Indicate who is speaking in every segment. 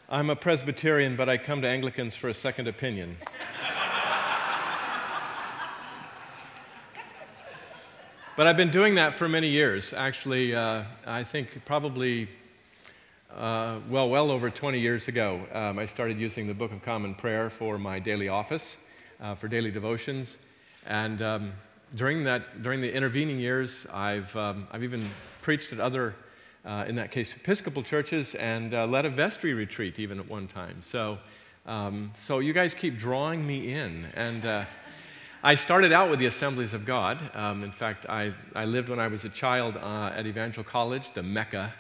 Speaker 1: I'm a Presbyterian, but I come to Anglicans for a second opinion. But I've been doing that for many years. Actually, I think probably, well over 20 years ago, I started using the Book of Common Prayer for my daily office, for daily devotions. And during the intervening years, I've even preached at other, in that case, Episcopal churches, and led a vestry retreat even at one time. So you guys keep drawing me in. And I started out with the Assemblies of God. In fact, I lived when I was a child at Evangel College, the Mecca.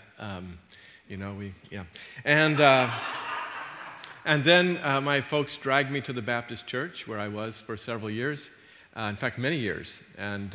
Speaker 1: And then my folks dragged me to the Baptist church, where I was for several years. In fact, many years. And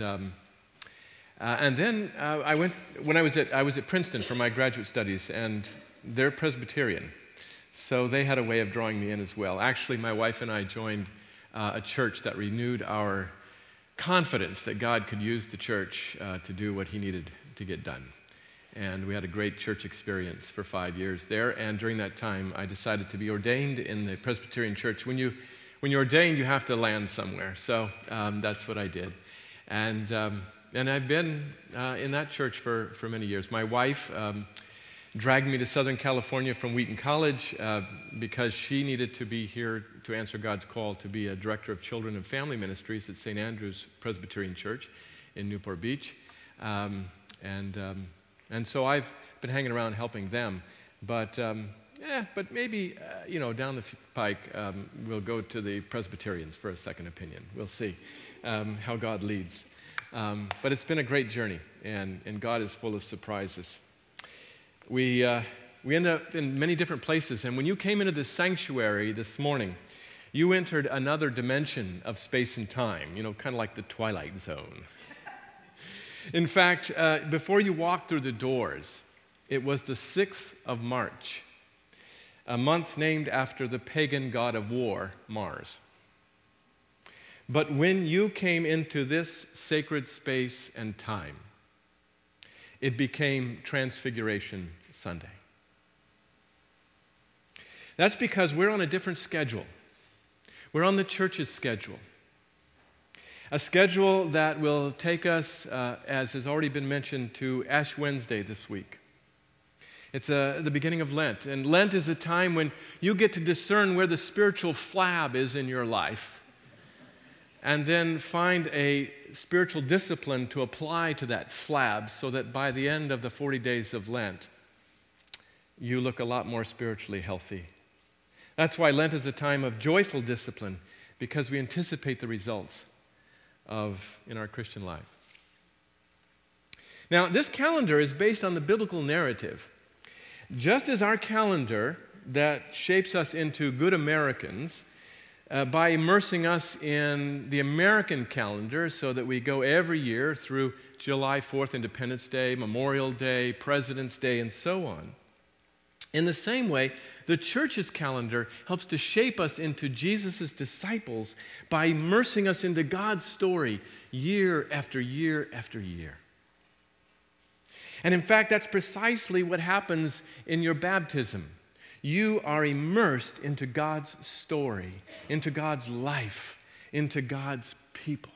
Speaker 1: then I was at Princeton for my graduate studies, and they're Presbyterian. So they had a way of drawing me in as well. Actually, my wife and I joined a church that renewed our confidence that God could use the church to do what he needed to get done. And we had a great church experience for 5 years there. And during that time, I decided to be ordained in the Presbyterian church. When you're ordained, you have to land somewhere. So that's what I did. And I've been in that church for many years. My wife dragged me to Southern California from Wheaton College because she needed to be here to answer God's call to be a director of children and family ministries at St. Andrew's Presbyterian Church in Newport Beach. And so I've been hanging around helping them. But maybe, down the pike, we'll go to the Presbyterians for a second opinion. We'll see how God leads. But it's been a great journey, and God is full of surprises. We end up in many different places, and when you came into this sanctuary this morning, you entered another dimension of space and time, kind of like the Twilight Zone. In fact, before you walked through the doors, it was the 6th of March, a month named after the pagan god of war, Mars. But when you came into this sacred space and time, it became Transfiguration Sunday. That's because we're on a different schedule. We're on the church's schedule. A schedule that will take us, as has already been mentioned, to Ash Wednesday this week. It's the beginning of Lent. And Lent is a time when you get to discern where the spiritual flab is in your life, and then find a spiritual discipline to apply to that flab so that by the end of the 40 days of Lent, you look a lot more spiritually healthy. That's why Lent is a time of joyful discipline, because we anticipate the results in our Christian life. Now, this calendar is based on the biblical narrative. Just as our calendar that shapes us into good Americans, by immersing us in the American calendar so that we go every year through July 4th, Independence Day, Memorial Day, President's Day, and so on. In the same way, the church's calendar helps to shape us into Jesus' disciples by immersing us into God's story year after year after year. And in fact, that's precisely what happens in your baptism. You are immersed into God's story, into God's life, into God's people.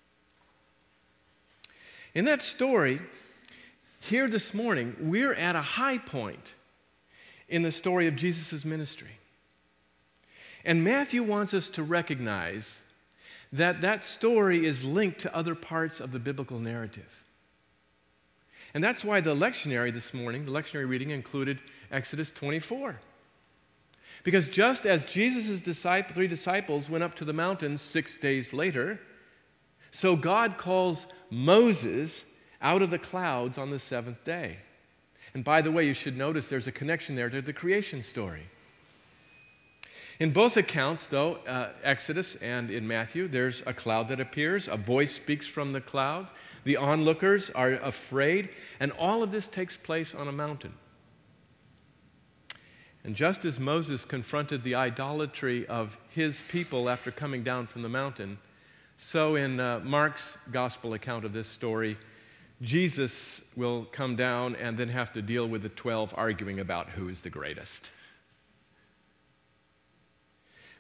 Speaker 1: In that story, here this morning, we're at a high point in the story of Jesus' ministry. And Matthew wants us to recognize that that story is linked to other parts of the biblical narrative. And that's why the lectionary this morning, the lectionary reading included Exodus 24. Because just as Jesus' three disciples went up to the mountain 6 days later, so God calls Moses out of the clouds on the 7th day. And by the way, you should notice there's a connection there to the creation story. In both accounts, though, Exodus and in Matthew, there's a cloud that appears, a voice speaks from the cloud, the onlookers are afraid, and all of this takes place on a mountain. And just as Moses confronted the idolatry of his people after coming down from the mountain, so in Mark's gospel account of this story, Jesus will come down and then have to deal with the 12 arguing about who is the greatest.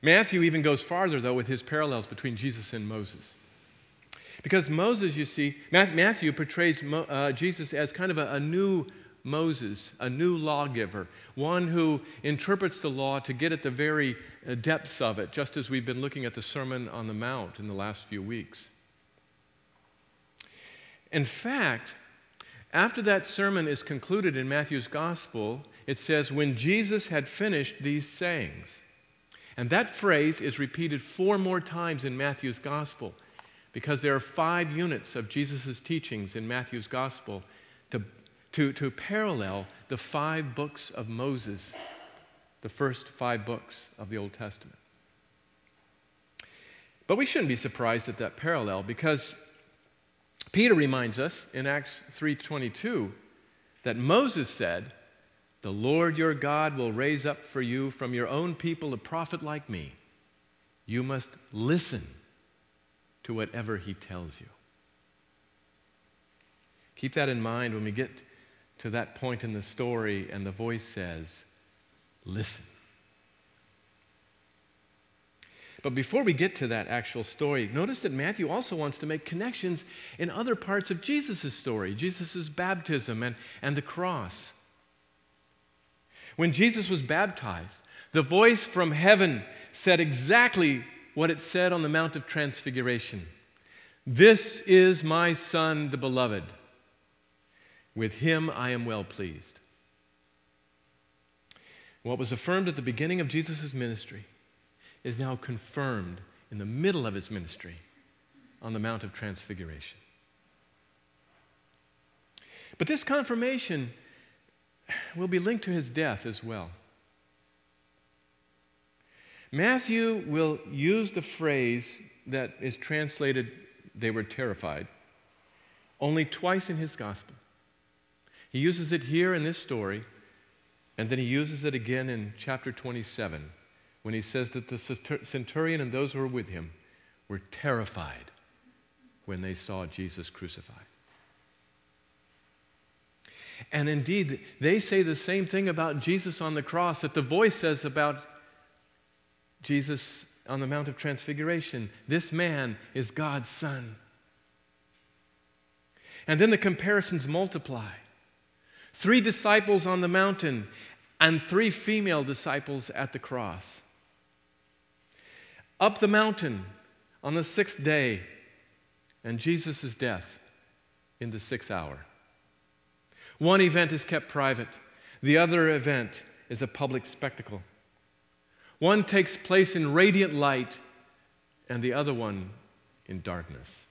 Speaker 1: Matthew even goes farther, though, with his parallels between Jesus and Moses. Because Moses, you see, Matthew portrays Jesus as kind of a new Moses, a new lawgiver, one who interprets the law to get at the very depths of it, just as we've been looking at the Sermon on the Mount in the last few weeks. In fact, after that sermon is concluded in Matthew's gospel, it says, when Jesus had finished these sayings. And that phrase is repeated 4 more times in Matthew's gospel, because there are 5 units of Jesus' teachings in Matthew's gospel to parallel the 5 books of Moses, the first 5 books of the Old Testament. But we shouldn't be surprised at that parallel, because Peter reminds us in Acts 3:22 that Moses said, "The Lord your God will raise up for you from your own people a prophet like me. You must listen to whatever he tells you." Keep that in mind when we get to that point in the story and the voice says, "Listen." But before we get to that actual story, notice that Matthew also wants to make connections in other parts of Jesus' story, Jesus' baptism and the cross. When Jesus was baptized, the voice from heaven said exactly what it said on the Mount of Transfiguration. "This is my Son, the beloved. With him I am well pleased." What was affirmed at the beginning of Jesus' ministry is now confirmed in the middle of his ministry on the Mount of Transfiguration. But this confirmation will be linked to his death as well. Matthew will use the phrase that is translated, "they were terrified," only twice in his gospel. He uses it here in this story, and then he uses it again in chapter 27, when he says that the centurion and those who were with him were terrified when they saw Jesus crucified. And indeed, they say the same thing about Jesus on the cross that the voice says about Jesus on the Mount of Transfiguration. "This man is God's Son." And then the comparisons multiply. 3 disciples on the mountain and 3 female disciples at the cross. Up the mountain on the 6th day, and Jesus' death in the 6th hour. One event is kept private. The other event is a public spectacle. One takes place in radiant light, and the other one in darkness.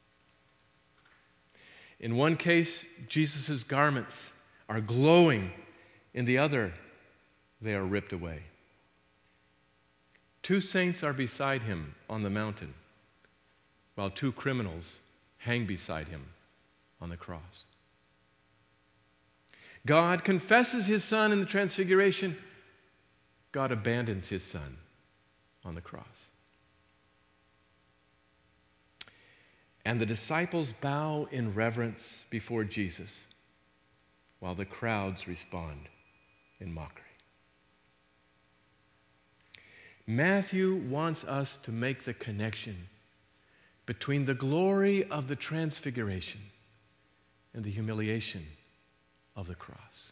Speaker 1: In one case, Jesus' garments are glowing. In the other, they are ripped away. 2 saints are beside him on the mountain, while 2 criminals hang beside him on the cross. God confesses his Son in the Transfiguration. God abandons his Son on the cross. And the disciples bow in reverence before Jesus, while the crowds respond in mockery. Matthew wants us to make the connection between the glory of the Transfiguration and the humiliation of the cross.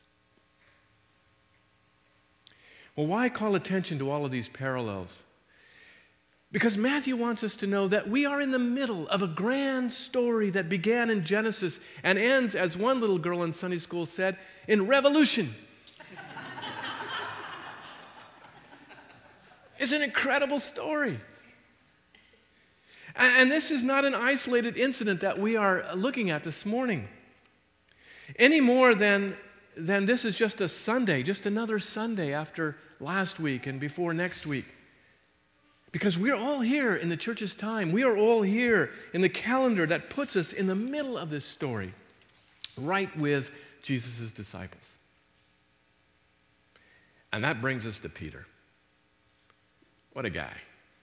Speaker 1: Well, why call attention to all of these parallels? Because Matthew wants us to know that we are in the middle of a grand story that began in Genesis and ends, as one little girl in Sunday school said, in revolution. It's an incredible story. And this is not an isolated incident that we are looking at this morning. Any more than this is just a Sunday, just another Sunday after last week and before next week. Because we're all here in the church's time. We are all here in the calendar that puts us in the middle of this story, right with Jesus' disciples. And that brings us to Peter. What a guy.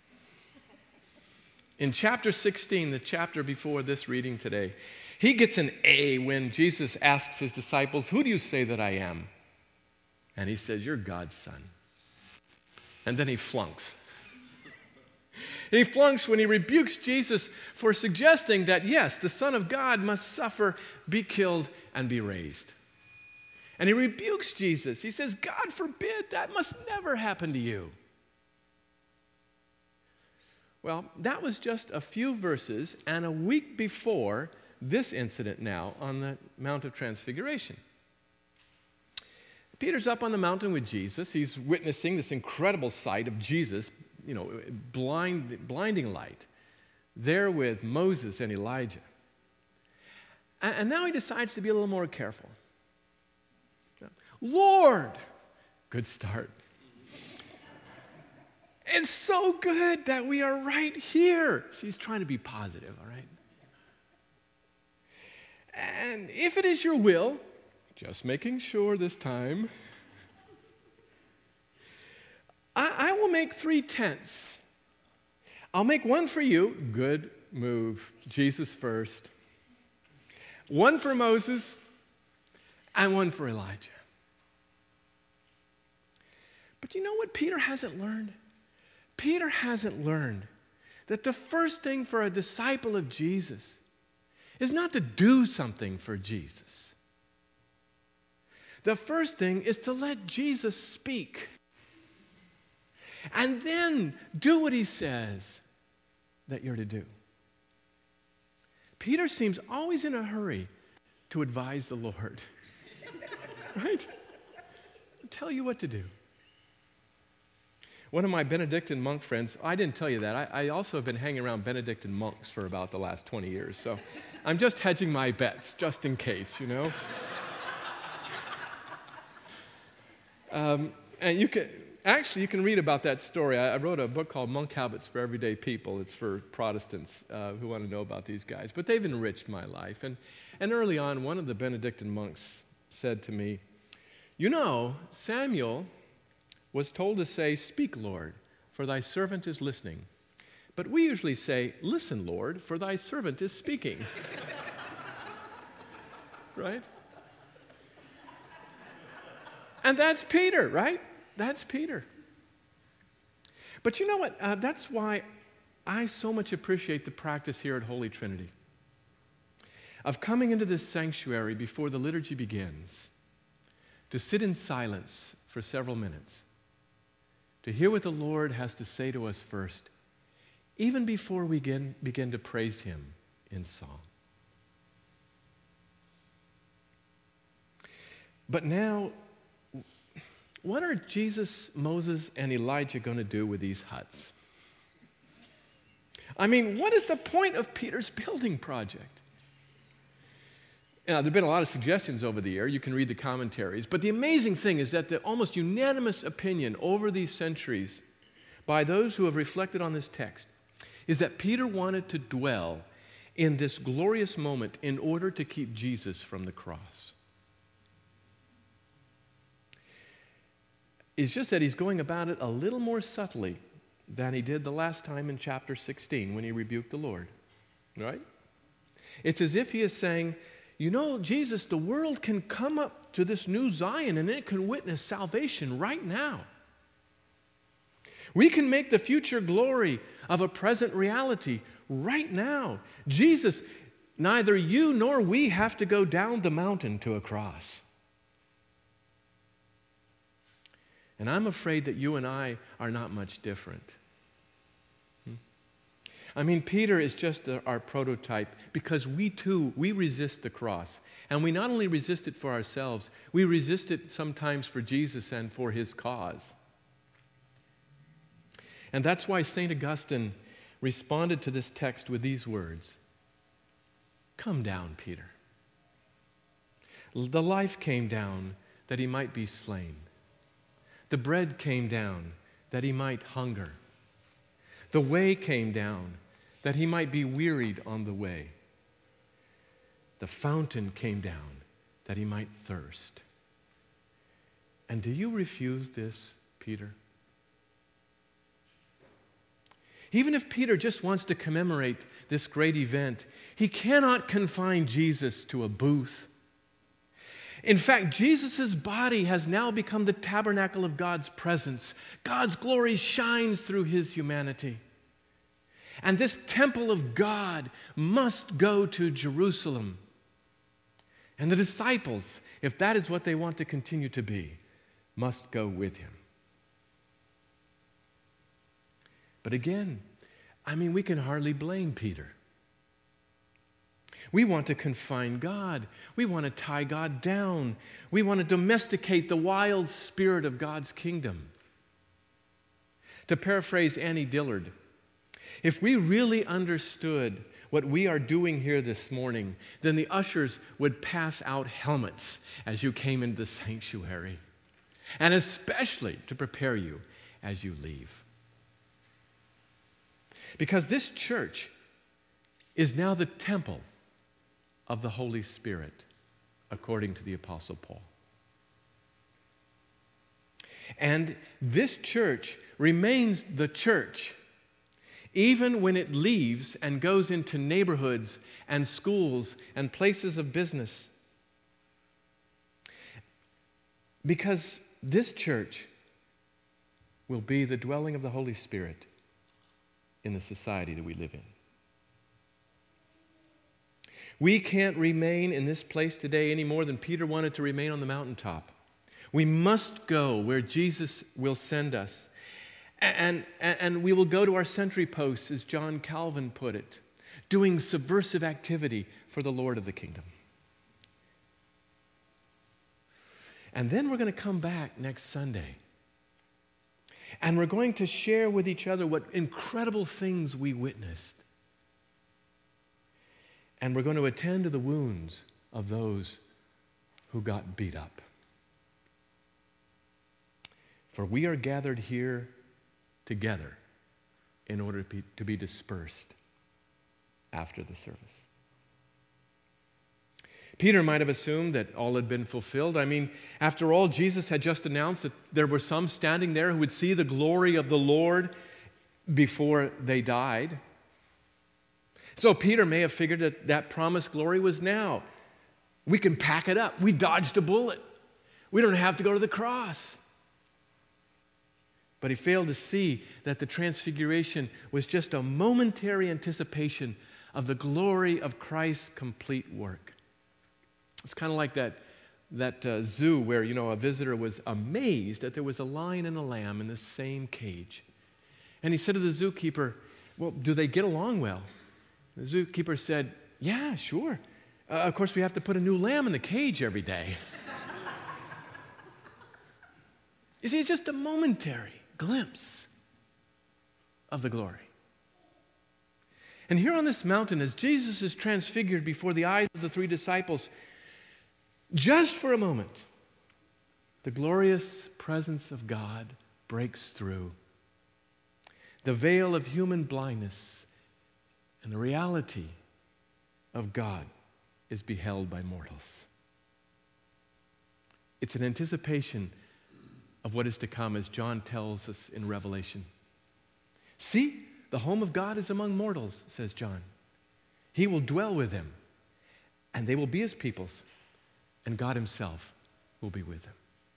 Speaker 1: In chapter 16, the chapter before this reading today, he gets an A when Jesus asks his disciples, "Who do you say that I am?" And he says, "You're God's Son." And then he flunks. He flunks when he rebukes Jesus for suggesting that, yes, the Son of God must suffer, be killed, and be raised. And he rebukes Jesus. He says, God forbid, that must never happen to you. Well, that was just a few verses and a week before this incident now on the Mount of Transfiguration. Peter's up on the mountain with Jesus. He's witnessing this incredible sight of Jesus, blinding light, there with Moses and Elijah. And now he decides to be a little more careful. Lord, good start. It's so good that we are right here. So he's trying to be positive, all right? And if it is your will, just making sure this time, I will make 3 tents. I'll make one for you. Good move. Jesus first. One for Moses and one for Elijah. But you know what Peter hasn't learned? Peter hasn't learned that the first thing for a disciple of Jesus is not to do something for Jesus. The first thing is to let Jesus speak. And then do what he says that you're to do. Peter seems always in a hurry to advise the Lord. Right? Tell you what to do. One of my Benedictine monk friends, I didn't tell you that, I also have been hanging around Benedictine monks for about the last 20 years, so I'm just hedging my bets, just in case, you know. And you can read about that story. I wrote a book called Monk Habits for Everyday People. It's for Protestants who want to know about these guys. But they've enriched my life. And early on, one of the Benedictine monks said to me, you know, Samuel was told to say, speak, Lord, for thy servant is listening. But we usually say, listen, Lord, for thy servant is speaking. Right? And that's Peter, right? That's Peter. But you know what? That's why I so much appreciate the practice here at Holy Trinity of coming into this sanctuary before the liturgy begins, to sit in silence for several minutes, to hear what the Lord has to say to us first, even before we begin to praise him in song. But now, what are Jesus, Moses, and Elijah going to do with these huts? I mean, what is the point of Peter's building project? Now, there have been a lot of suggestions over the year. You can read the commentaries. But the amazing thing is that the almost unanimous opinion over these centuries by those who have reflected on this text is that Peter wanted to dwell in this glorious moment in order to keep Jesus from the cross. It's just that he's going about it a little more subtly than he did the last time in chapter 16 when he rebuked the Lord, right? It's as if he is saying, you know, Jesus, the world can come up to this new Zion and it can witness salvation right now. We can make the future glory of a present reality right now. Jesus, neither you nor we have to go down the mountain to a cross. And I'm afraid that you and I are not much different. I mean, Peter is just our prototype because we too, we resist the cross. And we not only resist it for ourselves, we resist it sometimes for Jesus and for his cause. And that's why St. Augustine responded to this text with these words, come down, Peter. The life came down that he might be slain. The bread came down that he might hunger. The way came down that he might be wearied on the way. The fountain came down that he might thirst. And do you refuse this, Peter? Even if Peter just wants to commemorate this great event, he cannot confine Jesus to a booth. In fact, Jesus' body has now become the tabernacle of God's presence. God's glory shines through his humanity. And this temple of God must go to Jerusalem. And the disciples, if that is what they want to continue to be, must go with him. But again, we can hardly blame Peter. We want to confine God. We want to tie God down. We want to domesticate the wild spirit of God's kingdom. To paraphrase Annie Dillard, if we really understood what we are doing here this morning, then the ushers would pass out helmets as you came into the sanctuary, and especially to prepare you as you leave. Because this church is now the temple of the Holy Spirit, according to the Apostle Paul. And this church remains the church even when it leaves and goes into neighborhoods and schools and places of business. Because this church will be the dwelling of the Holy Spirit in the society that we live in. We can't remain in this place today any more than Peter wanted to remain on the mountaintop. We must go where Jesus will send us. And we will go to our sentry posts, as John Calvin put it, doing subversive activity for the Lord of the kingdom. And then we're going to come back next Sunday. And we're going to share with each other what incredible things we witnessed. And we're going to attend to the wounds of those who got beat up. For we are gathered here together in order to be dispersed after the service. Peter might have assumed that all had been fulfilled. After all, Jesus had just announced that there were some standing there who would see the glory of the Lord before they died. So Peter may have figured that that promised glory was now. We can pack it up. We dodged a bullet. We don't have to go to the cross. But he failed to see that the transfiguration was just a momentary anticipation of the glory of Christ's complete work. It's kind of like that zoo where, a visitor was amazed that there was a lion and a lamb in the same cage. And he said to the zookeeper, "Well, do they get along well?" The zookeeper said, "Yeah, sure. Of course, we have to put a new lamb in the cage every day." You see, it's just a momentary glimpse of the glory. And here on this mountain, as Jesus is transfigured before the eyes of the three disciples, just for a moment, the glorious presence of God breaks through. The veil of human blindness and the reality of God is beheld by mortals. It's an anticipation of what is to come, as John tells us in Revelation. "See, the home of God is among mortals," says John. "He will dwell with them, and they will be his peoples, and God himself will be with them."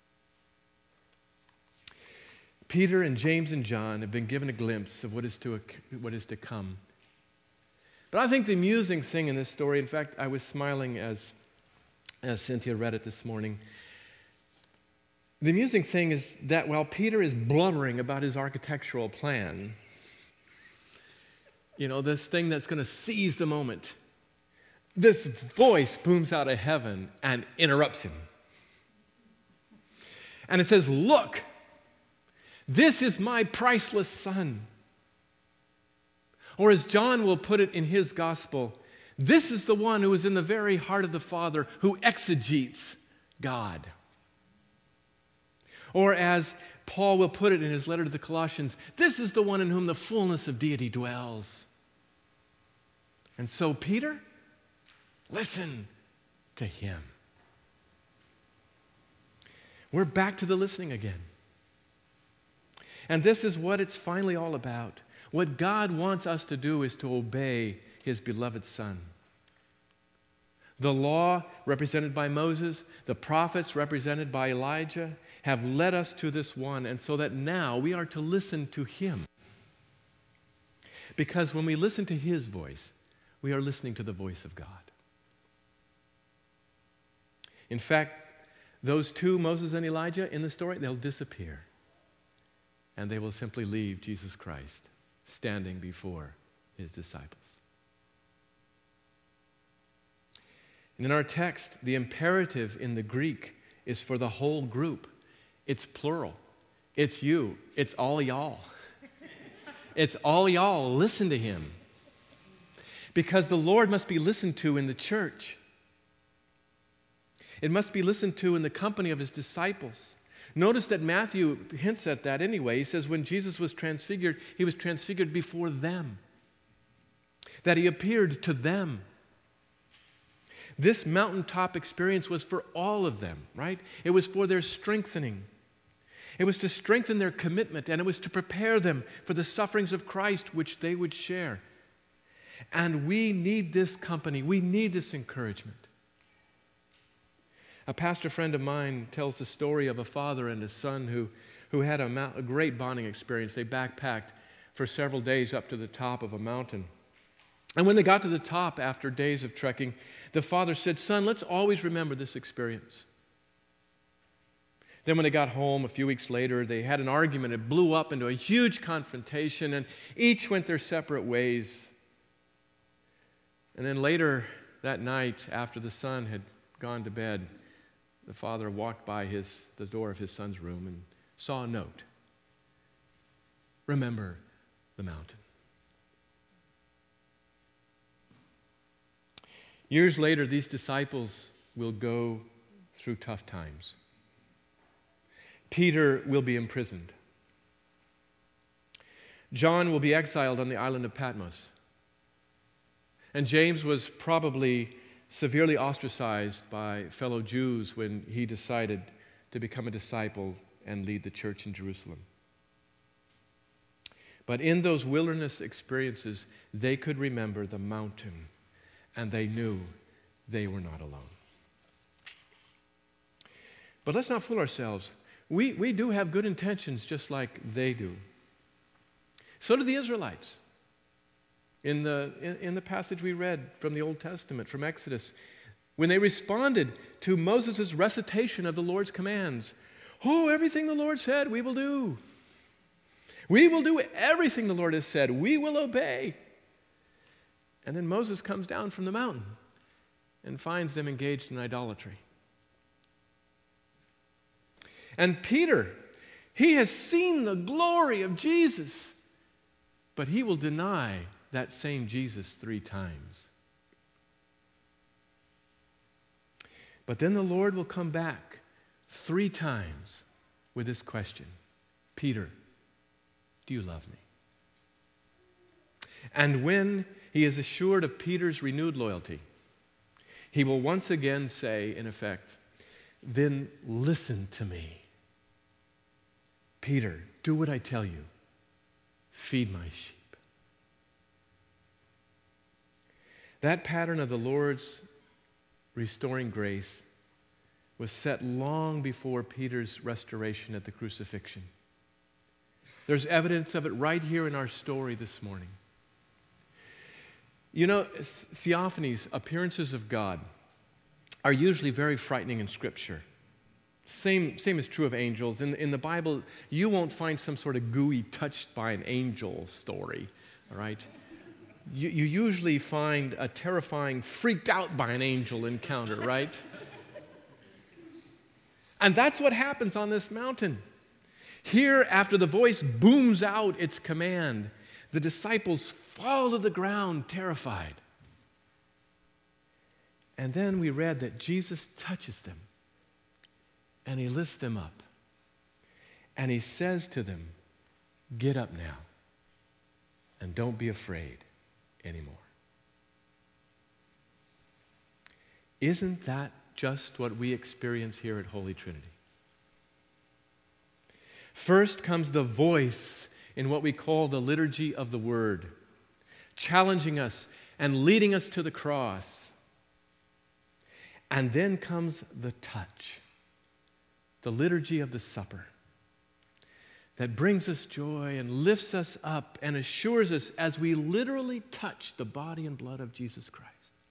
Speaker 1: Peter and James and John have been given a glimpse of what is to come. But I think the amusing thing in this story, in fact, I was smiling as Cynthia read it this morning. The amusing thing is that while Peter is blubbering about his architectural plan, this thing that's going to seize the moment, this voice booms out of heaven and interrupts him. And it says, "Look, this is my priceless son." Or as John will put it in his gospel, this is the one who is in the very heart of the Father, who exegetes God. Or as Paul will put it in his letter to the Colossians, this is the one in whom the fullness of deity dwells. And so, Peter, listen to him. We're back to the listening again. And this is what it's finally all about. What God wants us to do is to obey his beloved Son. The law, represented by Moses, the prophets, represented by Elijah, have led us to this one, and so that now we are to listen to him. Because when we listen to his voice, we are listening to the voice of God. In fact, those two, Moses and Elijah, in the story, they'll disappear. And they will simply leave Jesus Christ standing before his disciples. And in our text, the imperative in the Greek is for the whole group. It's plural. It's you. It's all y'all. It's all y'all. Listen to him. Because the Lord must be listened to in the church. It must be listened to in the company of his disciples. Notice that Matthew hints at that anyway. He says when Jesus was transfigured, he was transfigured before them. That he appeared to them. This mountaintop experience was for all of them, right? It was for their strengthening. It was to strengthen their commitment, and it was to prepare them for the sufferings of Christ, which they would share. And we need this company. We need this encouragement. A pastor friend of mine tells the story of a father and a son who had a great bonding experience. They backpacked for several days up to the top of a mountain. And when they got to the top after days of trekking, the father said, "Son, let's always remember this experience." Then when they got home a few weeks later, they had an argument. It blew up into a huge confrontation, and each went their separate ways. And then later that night, after the son had gone to bed, the father walked by the door of his son's room and saw a note. Remember the mountain. Years later, these disciples will go through tough times. Peter will be imprisoned. John will be exiled on the island of Patmos. And James was probably severely ostracized by fellow Jews when he decided to become a disciple and lead the church in Jerusalem. But in those wilderness experiences, they could remember the mountain, and they knew they were not alone. But let's not fool ourselves. We do have good intentions just like they do. So did the Israelites. In the passage we read from the Old Testament, from Exodus, when they responded to Moses' recitation of the Lord's commands, "Oh, everything the Lord said, we will do. We will do everything the Lord has said. We will obey." And then Moses comes down from the mountain and finds them engaged in idolatry. And Peter, he has seen the glory of Jesus, but he will deny that same Jesus 3 times. But then the Lord will come back 3 times with this question: Peter, do you love me? And when he is assured of Peter's renewed loyalty, he will once again say, in effect, "Then listen to me. Peter, do what I tell you. Feed my sheep." That pattern of the Lord's restoring grace was set long before Peter's restoration at the crucifixion. There's evidence of it right here in our story this morning. You know, theophanies, appearances of God, are usually very frightening in Scripture. Same is true of angels. In the Bible, you won't find some sort of gooey touched by an angel story, all right? You usually find a terrifying freaked out by an angel encounter, right? And that's what happens on this mountain. Here, after the voice booms out its command, the disciples fall to the ground terrified. And then we read that Jesus touches them and he lifts them up. And he says to them, "Get up now and don't be afraid anymore." Isn't that just what we experience here at Holy Trinity? First comes the voice in what we call the liturgy of the Word, challenging us and leading us to the cross. And then comes the touch, the liturgy of the supper, that brings us joy and lifts us up and assures us as we literally touch the body and blood of Jesus Christ.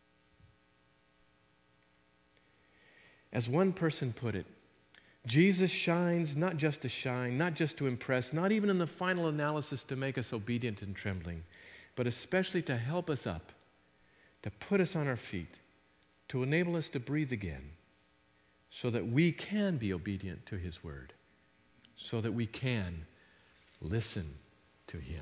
Speaker 1: As one person put it, Jesus shines not just to shine, not just to impress, not even in the final analysis to make us obedient and trembling, but especially to help us up, to put us on our feet, to enable us to breathe again, so that we can be obedient to His word, so that we can listen to Him.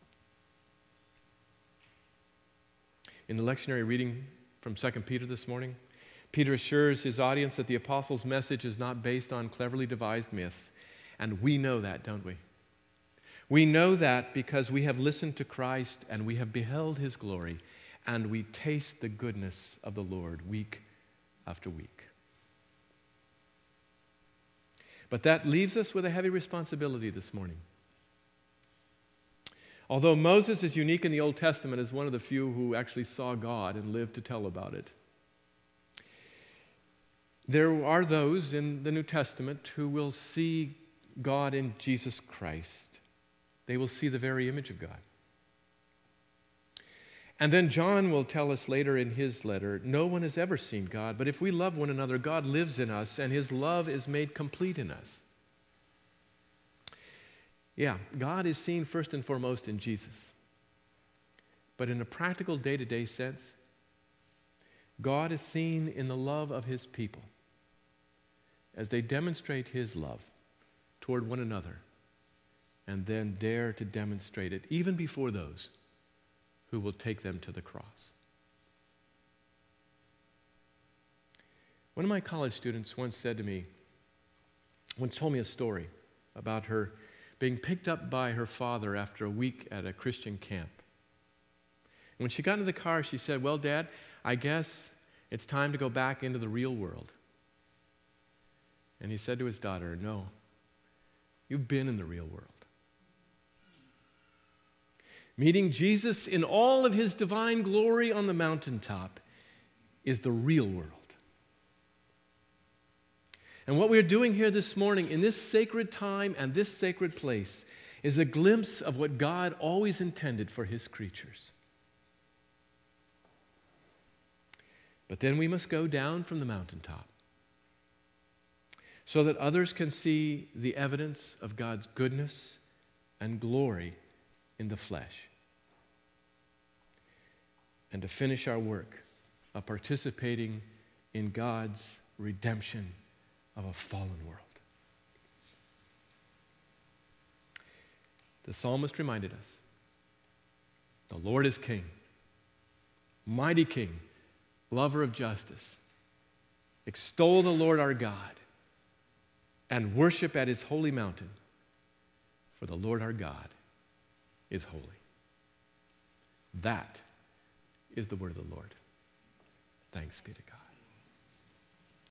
Speaker 1: In the lectionary reading from 2 Peter this morning, Peter assures his audience that the apostles' message is not based on cleverly devised myths, and we know that, don't we? We know that because we have listened to Christ and we have beheld His glory, and we taste the goodness of the Lord week after week. But that leaves us with a heavy responsibility this morning. Although Moses is unique in the Old Testament as one of the few who actually saw God and lived to tell about it, there are those in the New Testament who will see God in Jesus Christ. They will see the very image of God. And then John will tell us later in his letter, no one has ever seen God, but if we love one another, God lives in us, and His love is made complete in us. Yeah, God is seen first and foremost in Jesus. But in a practical day-to-day sense, God is seen in the love of His people as they demonstrate His love toward one another and then dare to demonstrate it even before those who will take them to the cross. One of my college students once told me a story about her being picked up by her father after a week at a Christian camp. And when she got into the car, she said, "Well, Dad, I guess it's time to go back into the real world." And he said to his daughter, "No, you've been in the real world." Meeting Jesus in all of His divine glory on the mountaintop is the real world. And what we're doing here this morning in this sacred time and this sacred place is a glimpse of what God always intended for His creatures. But then we must go down from the mountaintop so that others can see the evidence of God's goodness and glory in the flesh, and to finish our work of participating in God's redemption of a fallen world. The psalmist reminded us, the Lord is King, mighty King, lover of justice. Extol the Lord our God and worship at His holy mountain, for the Lord our God is holy. That is the word of the Lord. Thanks be to God.